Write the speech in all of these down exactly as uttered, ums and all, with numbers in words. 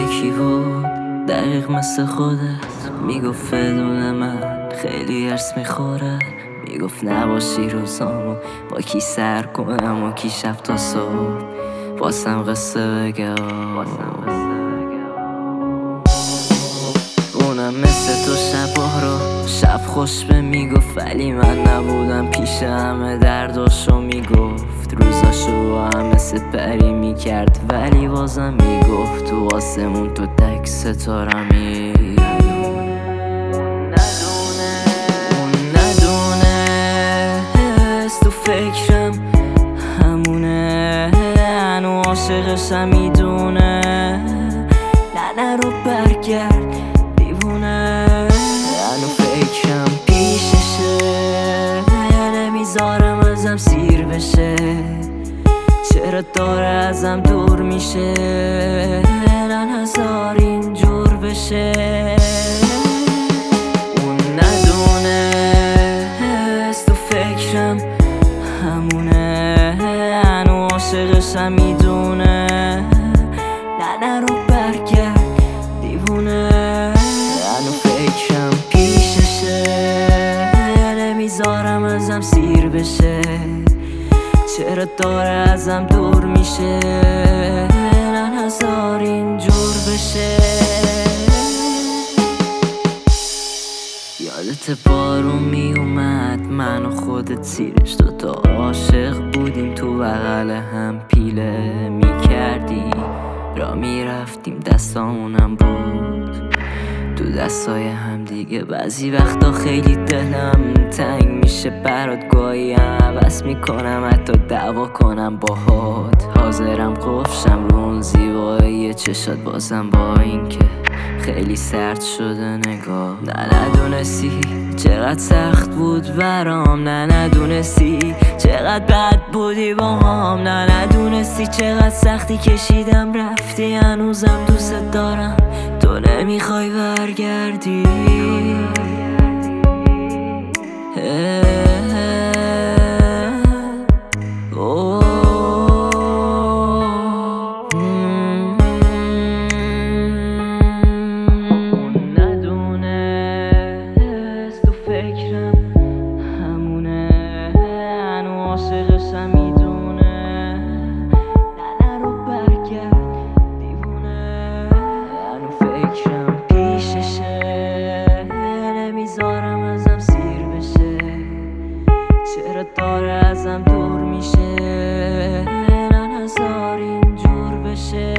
یکی بود دقیق مثل خودت، میگفت بدون من خیلی ارس میخوره، میگفت نباشی روزامو با کی سر کنم و کی شب تا صبح واسم قصه بگه. اونم مثل تو شبا رو شب خوش به میگفت، ولی من نبودم پیش همه درداشو میگفت، روزاشو با همه سپری میکرد ولی بازم میگفت تو آسمون تو تک ستارمی. تو فکرم همونه، هنو عاشقشم میدونه، نه نرو برگرد دیوونه. هنو فکرم پیششه، نمیذارم ازم سیر بشه، چرا داره ازم دور میشه، نه نذار اینجور بشه. اون ندونه تو فکرم همونه، هنو عاشقشم میدونه، نه نرو برگرد دیوونه. هنو فکرم پیششه، نمیذارم ازم سیر بشه، چرا داره ازم دور میشه، نه نذار اینجور بشه. یادت بارون میومد من و خودت زیرش دوتا عاشق بودیم، تو بغل هم پیله میکردیم را میرفتیم دستامونم بود تو دستای هم دیگه. بعضی وقتا خیلی دلم تنگ میشه برات، گاهی هم عوض میکنم حتی دعوا کنم باهات، حاضرم قفشم رو اون زیبایی چشات بازم با اینکه خیلی سرد شده نگاه. نه ندونستی چقدر سخت بود برام، نه ندونستی چقدر بد بودی با هم، نه ندونستی چقدر سختی کشیدم رفتی، هنوزم دوست دارم تو نمیخوای برگردی. عاشقشم میدونه، نه نرو برگرد دیوونه. هنو فکرم پیششه، نمیذارم ازم سیر بشه، چرا داره ازم دور میشه، نه نذار اینجور بشه.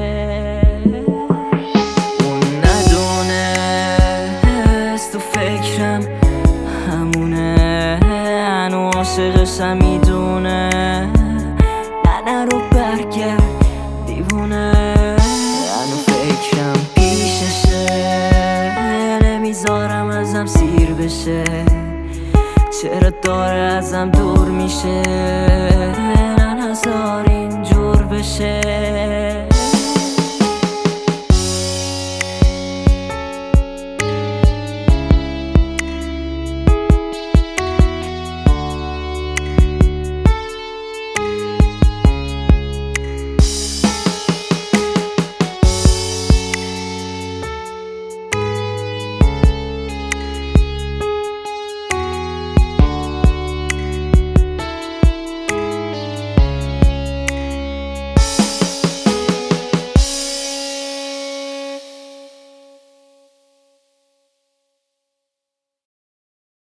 اون ندونه تو فکرم همونه، هنو عاشقشم میدونه، نه نرو برگرد دیوونه. هنو فکرم پیششه، نمیذارم ازم سیر بشه، چرا داره ازم دور میشه، نه نذار اینجور بشه.